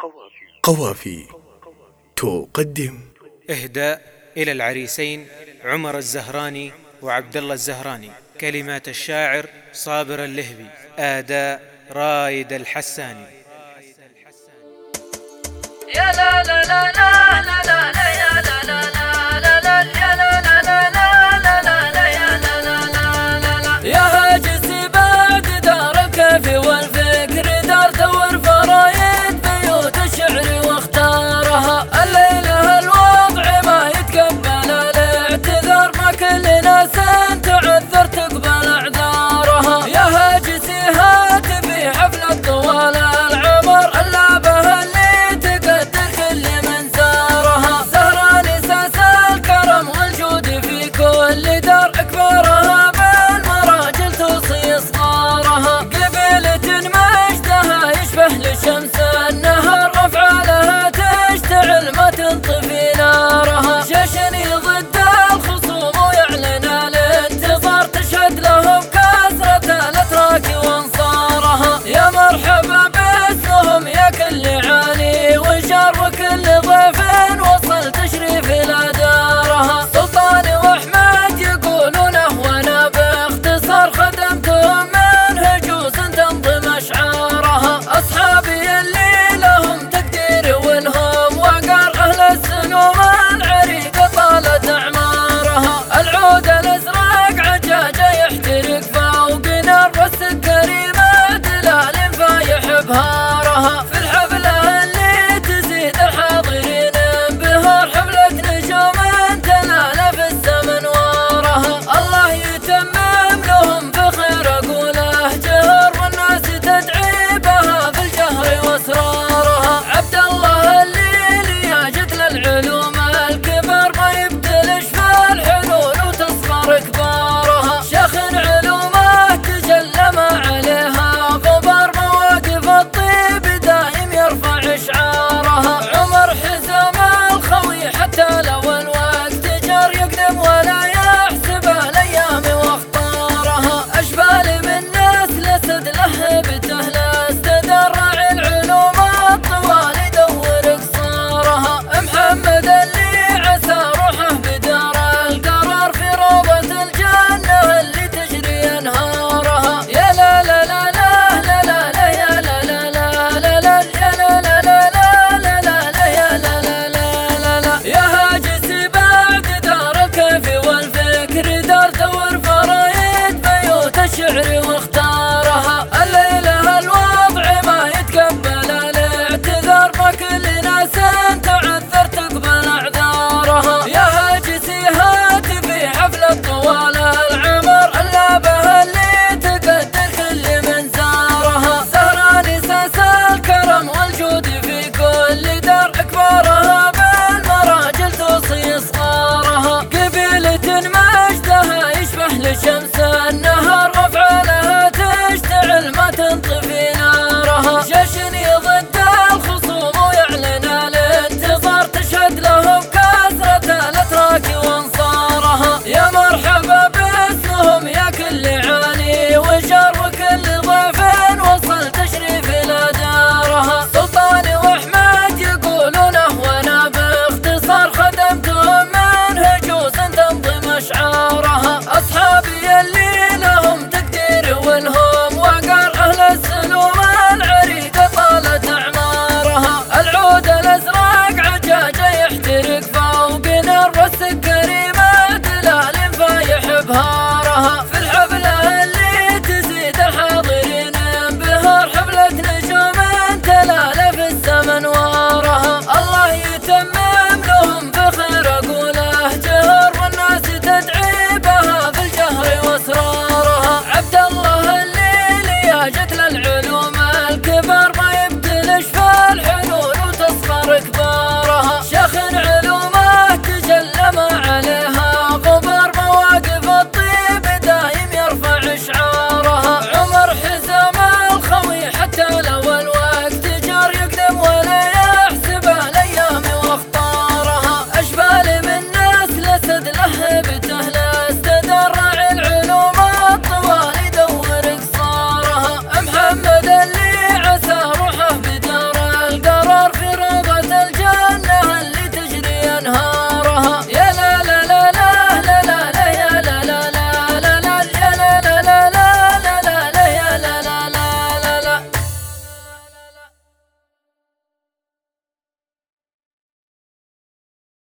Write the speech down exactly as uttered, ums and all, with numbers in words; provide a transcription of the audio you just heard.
قوافي تقدم إهداء إلى العريسين عمر الزهراني وعبد الله الزهراني. كلمات الشاعر صابر اللهبي. أداء رايد الحساني. يا لا لا لا لا لا لا لا يا لا لا لا لا لا يا لا لا لا لا لا لا يا لا لا لا لا لا يا هاجسي بعد دار الكافي والفكر دار دور فرايد بيوت الشعر واختارها. الليلة الوضع ما يتقبل الاعتذار، ما كل ناس تعذر تقبل اعذارها. يا هاجسي هات في حفلة طوال العمر اللعبة اللي تقدر كل من زارها. زهراني ساس الكرم والجود في كل دار، اكبرها بالمراجل توصي صغارها. قبيلة مجدها يشبه لشمس النهر، افعالها تشتعل ما تنطفي نارها. جشني ضد الخصوم ويعلن الانتصار، تشهد لهم كثرة الاتراك وانصارها. يا مرحبا باسمهم يا كل عاني وشار، وكل ضيف وصل تشريف الى دارها. سلطاني واحمد يقولونه وانا باختصار، خدمتهم من هجوس تنظم اشعارها. اصحابي اللي لهم تقدير وانهم وقار، اهل السنوم العريقه طالت اعمارها. العود الازرق عجاجه يحترق فوق نار، والسكري ما دلال فايح بهارها. في الحفله اللي تزيد الحاضرين انبهار، حفله نجوم تلال في السمن وارها. الله يتمم لهم بخير اقوله جهر، والناس تدعي بها في الجهر واسرارها. عبد الله الليل يا جد للعلوم الكبر، ما يبتلش في الحلول وتصغر كبارها. شيخ علومه تجلى ما عليها غبار، مواقف الطيب دايم يرفع اشعارها. عمر حزام الخوي حتى لو الوقت جار، يقدم ولا يحسب الايام واخطارها. اشبال من نسل اسد لهبته لا استدار، راعي العلوم الطوال يدور قصارها. محمد اللي عسى روحه بدار القرار، في روضة الجنة اللي تجري انهارها. يا لا لا لا لا لا لا لا يا لا لا لا لا لا يا لا لا لا لا لا لا لا يا لا لا لا لا لا يا هاجسي بعد دار الكافي والفكر دار دور فرايد بيوت الشعر واختارها. الليلة الوضع ما يتقبل الاعتذار، ما كل ناس تعذر تقبل اعذارها. يا هاجسي هات في حفلة طوال العمر اللعبة اللي تقدر كل من زارها. زهراني ساس الكرم والجود في كل دار، اكبرها بالمراجل توصي صغارها. قبيلة مجدها يشبه لشمس